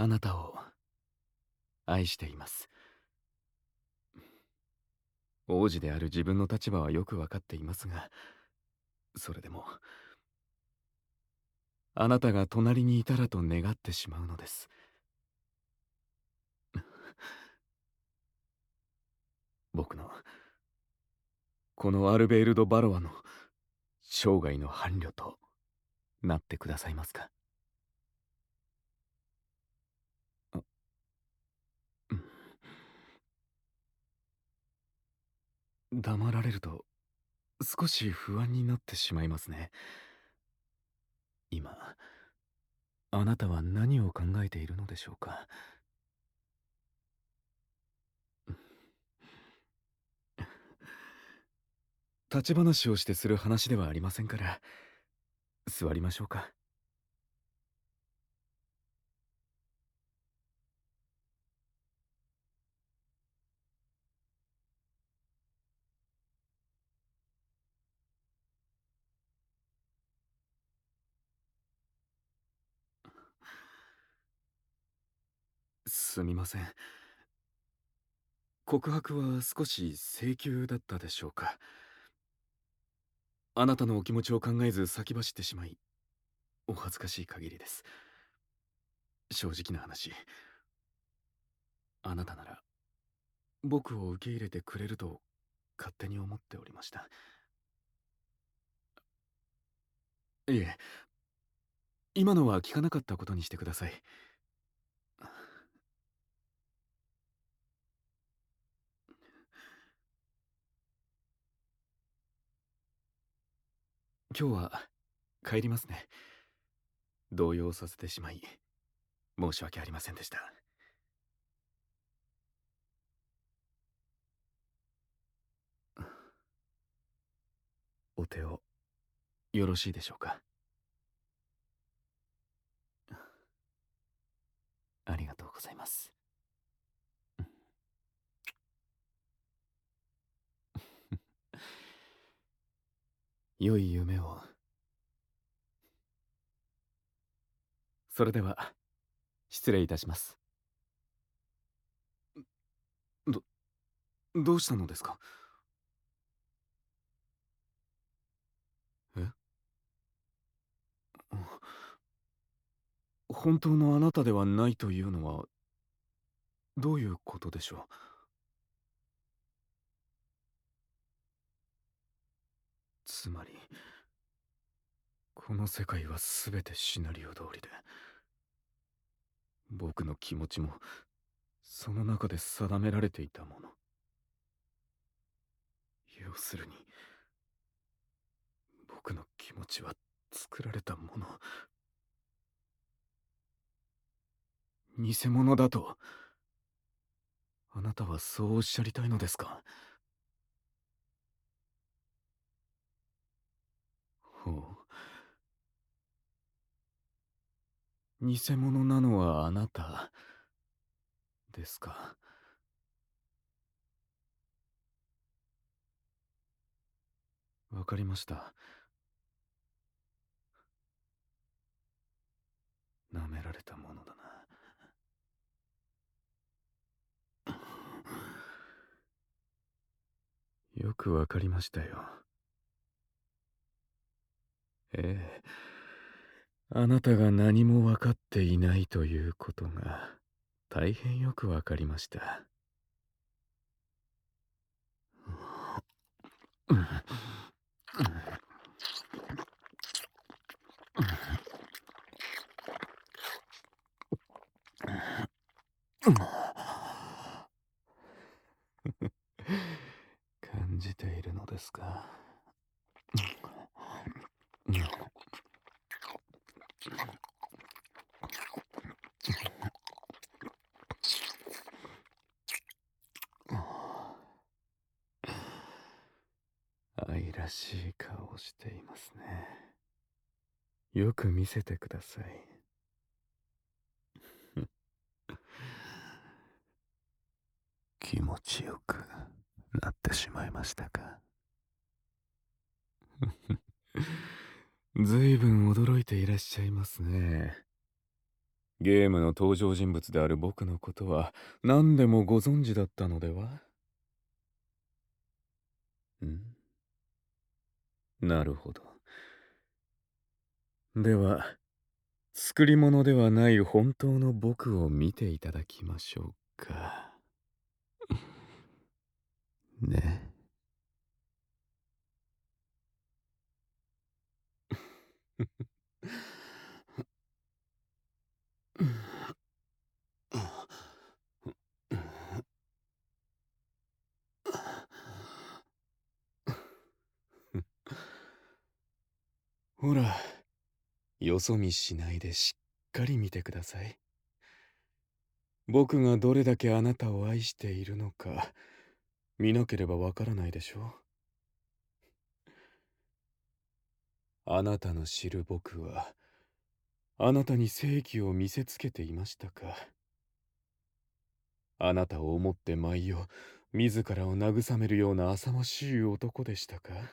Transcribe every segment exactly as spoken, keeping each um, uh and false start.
あなたを愛しています。王子である自分の立場はよくわかっていますが、それでもあなたが隣にいたらと願ってしまうのです。僕のこのアルベール・ド・バロアの生涯の伴侶となってくださいますか？あ、うん。黙られると少し不安になってしまいますね。今あなたは何を考えているのでしょうか？立ち話をしてする話ではありませんから、座りましょうか。すみません。告白は少し請求だったでしょうか？あなたのお気持ちを考えず先走ってしまい、お恥ずかしい限りです。正直な話、あなたなら僕を受け入れてくれると勝手に思っておりました。いえ、今のは聞かなかったことにしてください。今日は帰りますね。動揺させてしまい申し訳ありませんでした。お手をよろしいでしょうか？ありがとうございます。良い夢を。それでは失礼いたします。どどうしたのですか？え、本当のあなたではないというのはどういうことでしょう？つまりこの世界は全てシナリオ通りで、僕の気持ちもその中で定められていたもの。要するに僕の気持ちは作られたもの、偽物だとあなたはそうおっしゃりたいのですか？ほう、偽物なのはあなたですか？わかりました。舐められたものだな。よくわかりましたよ。ええ、あなたが何もわかっていないということが大変よくわかりました。感じているのですか？愛らしい顔をしていますね。よく見せてください。気持ちよくなってしまいましたか？ずいぶん驚いていらっしゃいますね。 ゲームの登場人物である僕のことは何でもご存知だったのでは？ん？なるほど。では、作り物ではない本当の僕を見ていただきましょうか。ね。ほら、よそ見しないでしっかり見てください。僕がどれだけあなたを愛しているのか、見なければわからないでしょう。あなたの知る僕は、あなたに正義を見せつけていましたか？あなたを思って毎夜、自らを慰めるような浅ましい男でしたか？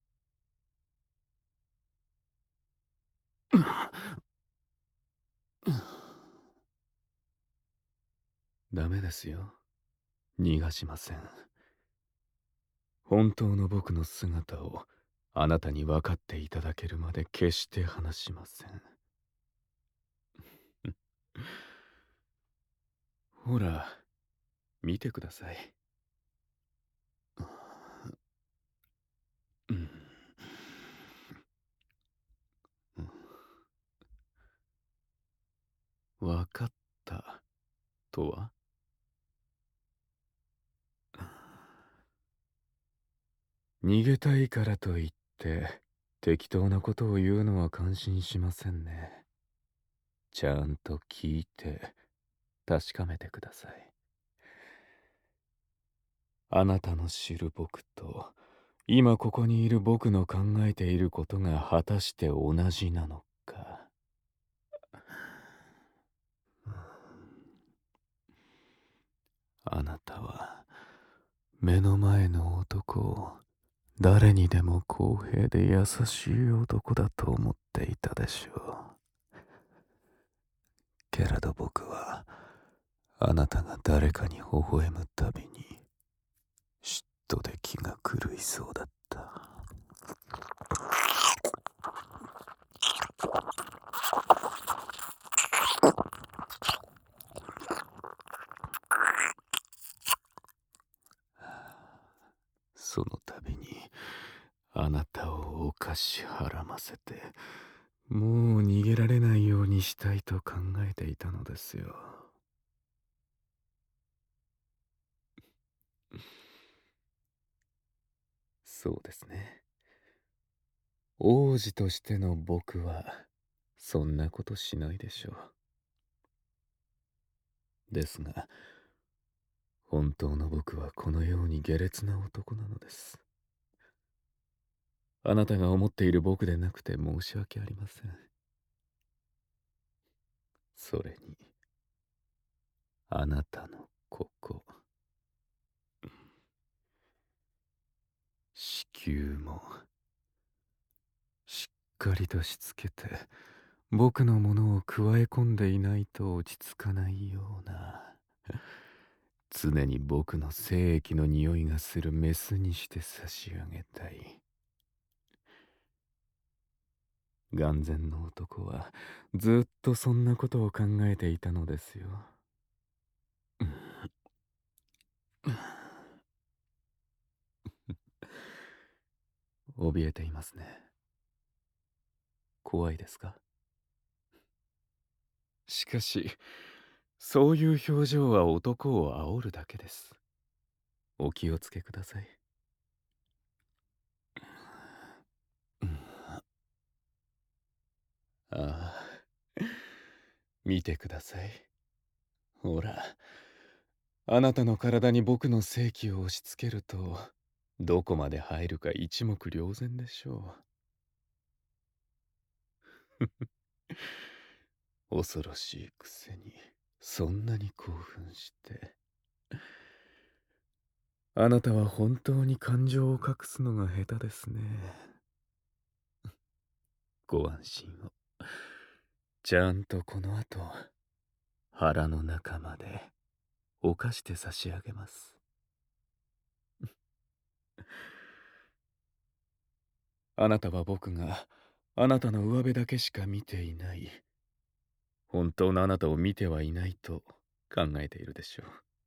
ダメですよ。逃がしません。本当の僕の姿をあなたに分かっていただけるまで決して話しません。ほら、見てください。うん、分かったとは？逃げたいからといって適当なことを言うのは感心しませんね。ちゃんと聞いて確かめてください。あなたの知る僕と今ここにいる僕の考えていることが果たして同じなのか。あなたは目の前の男を誰にでも公平で優しい男だと思っていたでしょう。けれど僕はあなたが誰かに微笑むたびに嫉妬で気が狂いそうだった。その度にあなたを犯しはらませてもう逃げられないようにしたいと考えていたのですよ。そうですね。王子としての僕はそんなことしないでしょう。ですが本当の僕はこのように下劣な男なのです。あなたが思っている僕でなくて申し訳ありません。それにあなたのここ子宮もしっかりとしつけて僕のものを加え込んでいないと落ち着かないような、常に僕の精液の匂いがするメスにして差し上げたい。眼前の男はずっとそんなことを考えていたのですよ。怯えていますね。怖いですか？しかしそういう表情は男を煽るだけです。お気をつけください。ああ、見てください。ほら、あなたの体に僕の性器を押し付けるとどこまで入るか一目瞭然でしょう。恐ろしいくせにそんなに興奮して。あなたは本当に感情を隠すのが下手ですね。ご安心を。ちゃんとこの後腹の中まで犯して差し上げます。あなたは僕があなたの上辺だけしか見ていない、本当のあなたを見てはいないと考えているでしょう。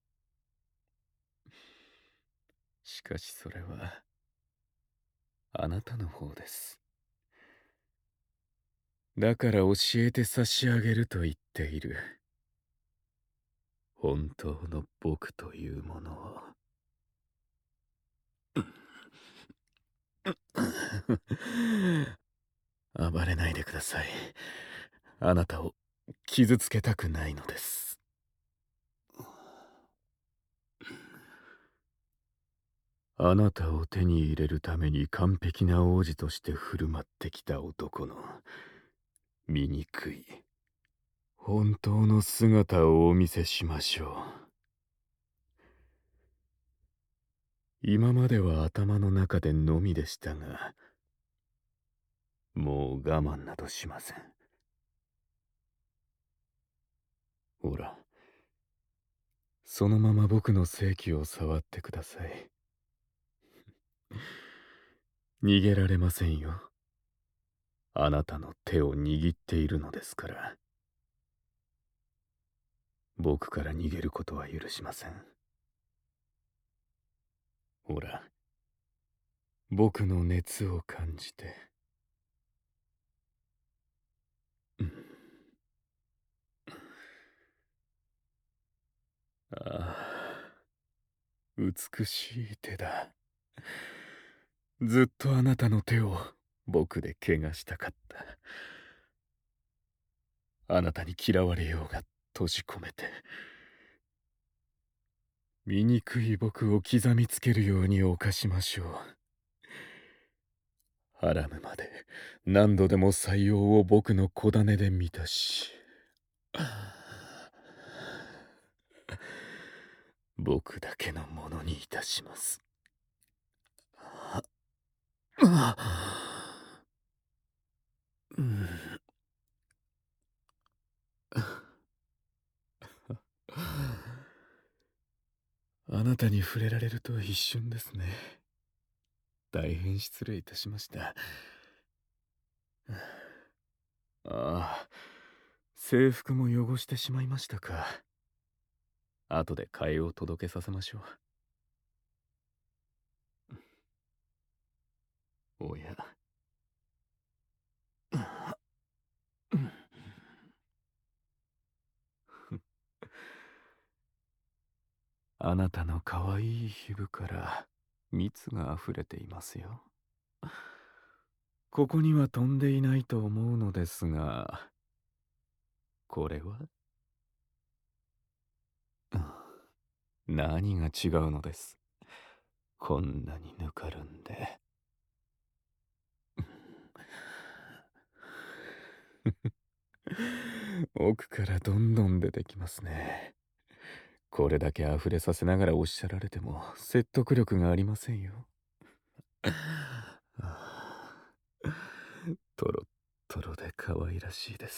しかしそれはあなたの方です。だから教えて差し上げると言っている、本当の僕というものを。暴れないでください。あなたを傷つけたくないのです。あなたを手に入れるために完璧な王子として振る舞ってきた男の醜い本当の姿をお見せしましょう。今までは頭の中でのみでしたが、もう我慢などしません。ほら、そのまま僕の性器を触ってください。逃げられませんよ。あなたの手を握っているのですから。僕から逃げることは許しません。ほら、僕の熱を感じて。うん、ああ、美しい手だ。ずっとあなたの手を僕で怪我したかった。あなたに嫌われようが閉じ込めて、醜い僕を刻みつけるように犯しましょう。ハラムまで何度でも採用を僕の小種で満たし、僕だけのものにいたします。うん、あなたに触れられると一瞬ですね。大変失礼いたしました。ああ、制服も汚してしまいましたか。後で替えを届けさせましょう。おや。あなたの可愛い皮膚から蜜が溢れていますよ。ここには飛んでいないと思うのですが、これは、うん、何が違うのです。こんなにぬかるんで。奥からどんどん出てきますね。これだけ溢れさせながらおっしゃられても説得力がありませんよ。トロットロで可愛らしいです。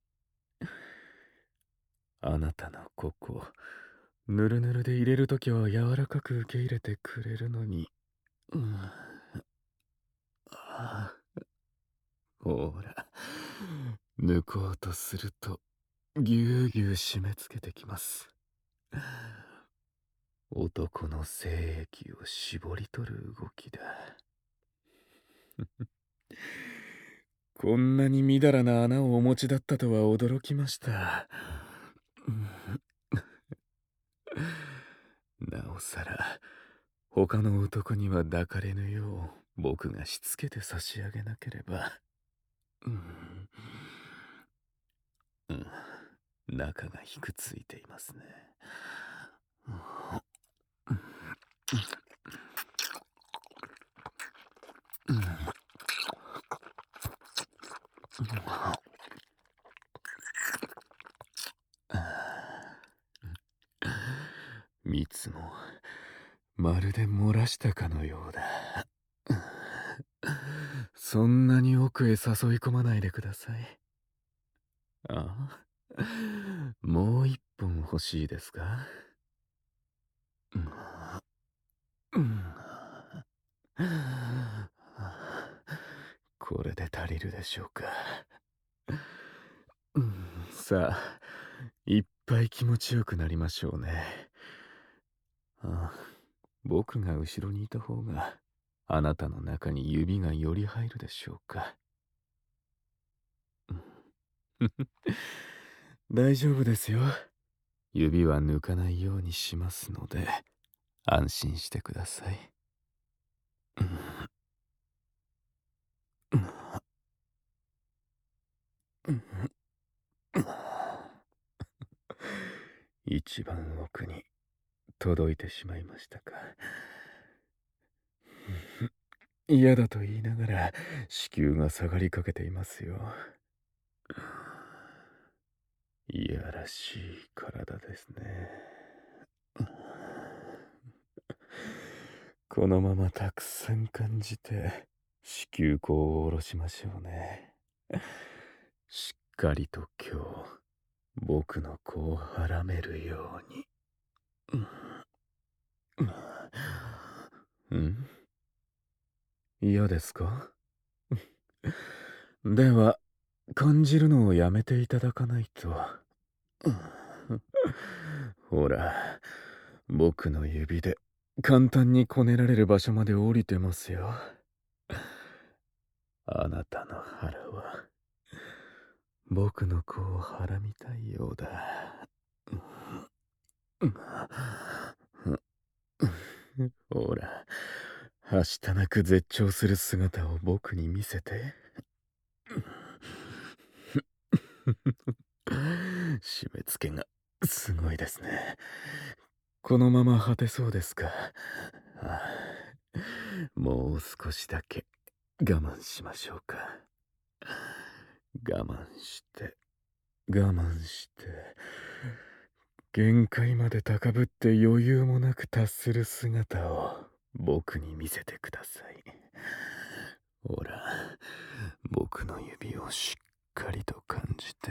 あなたのここ、ぬるぬるで入れるときは柔らかく受け入れてくれるのに、うん、あ、ほら、抜こうとするとぎゅうぎゅう締め付けてきます。男の精液を絞り取る動きだ。こんなにみだらな穴をお持ちだったとは驚きました。なおさら他の男には抱かれぬよう僕がしつけて差し上げなければ。うん、うん、中がひくついていますね。蜜もまるで漏らしたかのようだ。そんなに奥へ誘い込まないでください。ああ、 もう一本欲しいですか？うん、うん、これで足りるでしょうか。うん、さあ、いっぱい気持ちよくなりましょうね。ああ、僕が後ろにいた方が、あなたの中に指がより入るでしょうか。大丈夫ですよ。指は抜かないようにしますので、安心してください。一番奥に届いてしまいましたか。嫌だと言いながら子宮が下がりかけていますよ。いやらしい体ですね。このままたくさん感じて子宮口を下ろしましょうね。しっかりと今日僕の子をはらめるように。うん、嫌ですか？では感じるのをやめていただかないと。ほら、僕の指で簡単にこねられる場所まで降りてますよ。あなたの腹は僕の子をはらみたいようだ。ほら、はしたなく絶頂する姿を僕に見せて。締め付けがすごいですね。このまま果てそうですか？ああ、もう少しだけ我慢しましょうか。我慢して我慢して限界まで高ぶって余裕もなく達する姿を僕に見せてください。ほら、僕の指をしっかりと感じて。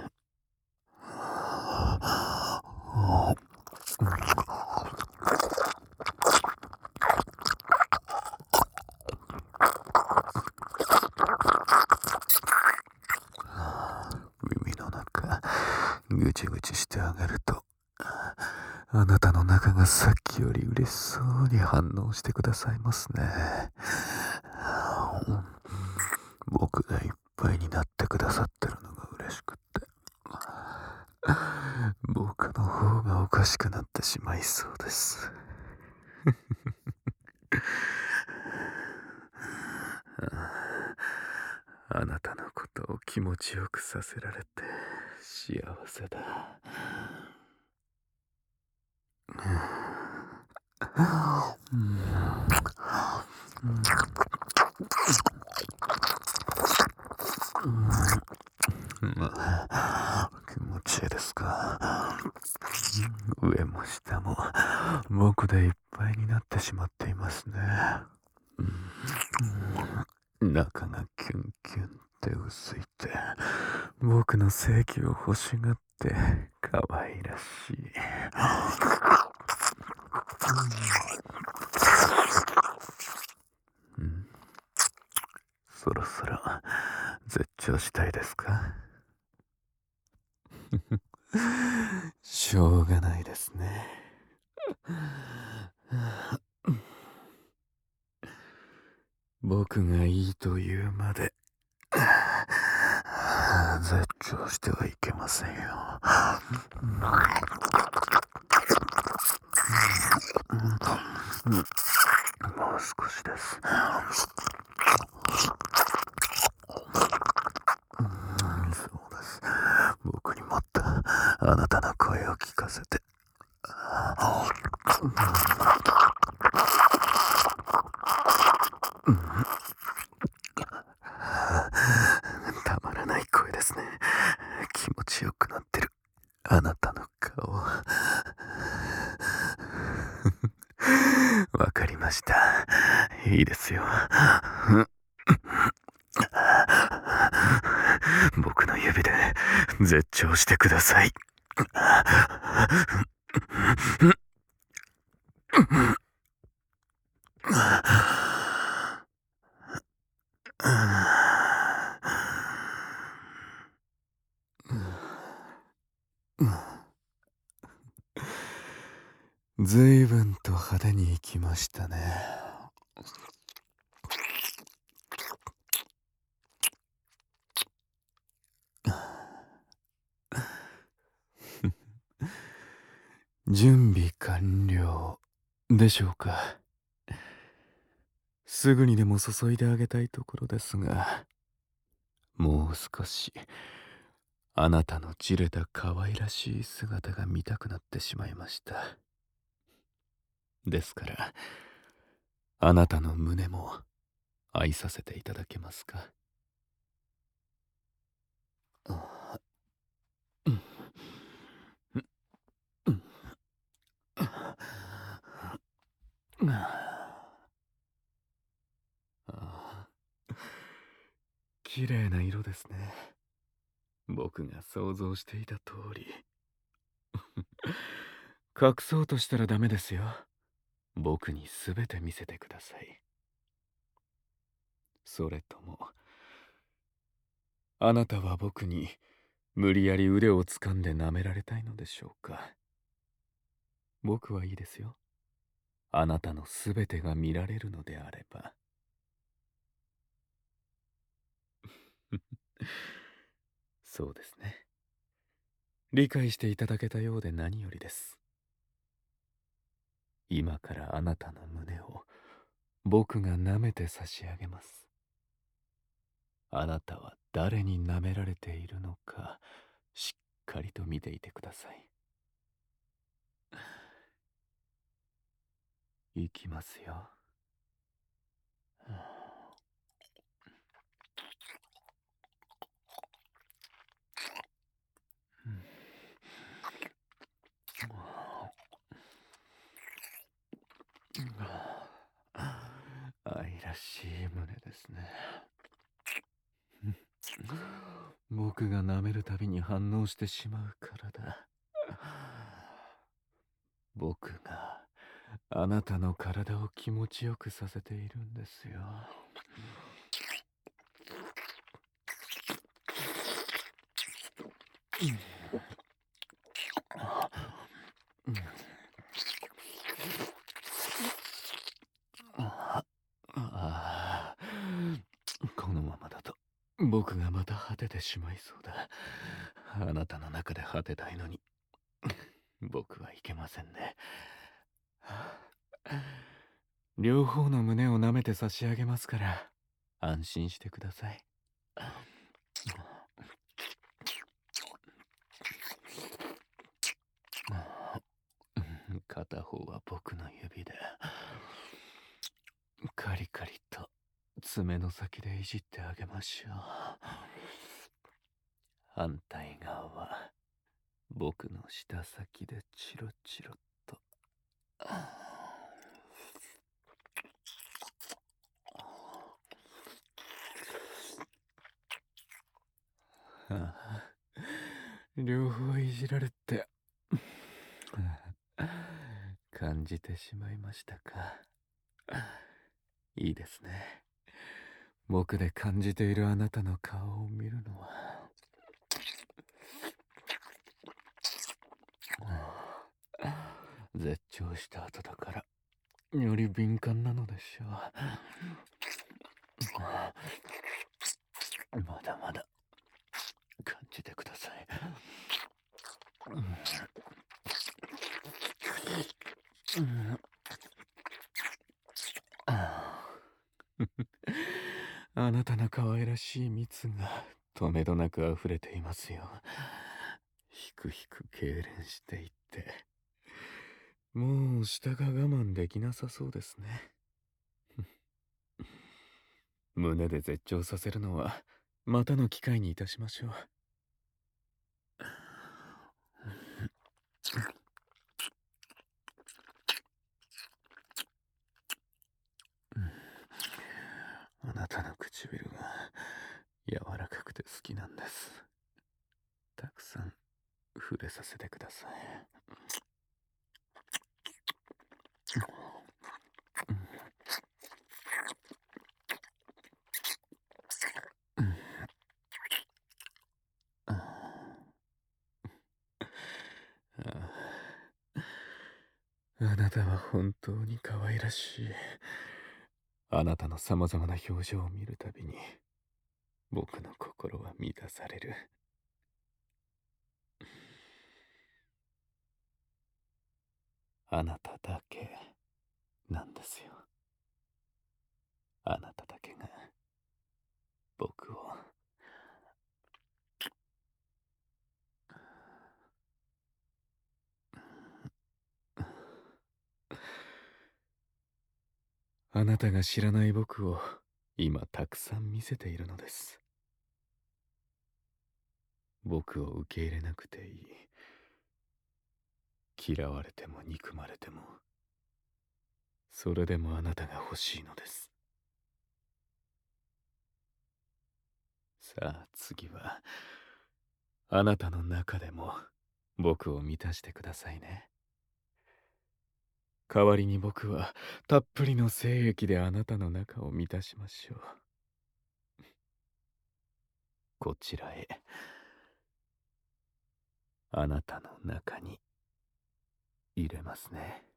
耳の中ぐちぐちしてあげると、あなたの中がさっきより嬉しそうに反応してくださいますね。僕がいっぱいになってくださってるのが嬉しくって、僕の方がおかしくなってしまいそうです。あなたのことを気持ちよくさせられて幸せだ。気持ちいいですか？上も下も僕でいっぱいになってしまっていますね。中がキュンキュンって薄いて僕の正気を欲しがって可愛らしい。うん、そろそろ絶頂したいですか？しょうがないですね。僕がいいと言うまで絶頂してはいけませんよ。もう少しです。そうです。僕にもっとあなたの声を聞かせて。たまらない声ですね。気持ちよくなってるあなたの顔。わかりました。いいですよ。僕の指で絶頂してください。 ずいぶんと派手にいきましたね。準備完了でしょうか。すぐにでも注いであげたいところですが、もう少しあなたのじれた可愛らしい姿が見たくなってしまいました。ですからあなたの胸も愛させていただけますか。あうんうんうんあ綺麗な色ですね。僕が想像していた通り。隠そうとしたらダメですよ。僕に全て見せてください。それともあなたは僕に無理やり腕を掴んで舐められたいのでしょうか。僕はいいですよ。あなたの全てが見られるのであれば。そうですね。理解していただけたようで何よりです。今からあなたの胸を僕が舐めて差し上げます。あなたは誰に舐められているのかしっかりと見ていてください。いきますよ。愛らしい胸ですね。僕が舐めるたびに反応してしまうからだ。僕があなたの体を気持ちよくさせているんですよ。ああ、このままだと僕がまた果ててしまいそうだ。あなたの中で果てたいのに僕はいけませんね。両方の胸を舐めて差し上げますから安心してください。片方は僕の指でカリカリと爪の先でいじってあげましょう。反対側は僕の舌先でチロチロと。ああ、両方いじられて感じてしまいましたか。いいですね。僕で感じているあなたの顔を見るのは。絶頂した後だからより敏感なのでしょう。まだまだ感じてください。あなたの可愛らしい蜜がとめどなく溢れていますよ。ひくひく痙攣していってもう舌が我慢できなさそうですね。胸で絶頂させるのはまたの機会にいたしましょう。あなたの唇が柔らかくて好きなんです。たくさん触れさせてください。あなたは本当に可愛らしい。あなたの様々な表情を見るたびに僕の心は満たされる。あなただけなんですよ。あなただけが僕を。あなたが知らない僕を今たくさん見せているのです。僕を受け入れなくていい。嫌われても憎まれても、それでもあなたが欲しいのです。さあ次はあなたの中でも僕を満たしてくださいね。代わりに僕はたっぷりの精液であなたの中を満たしましょう。こちらへ。あなたの中に入れますね。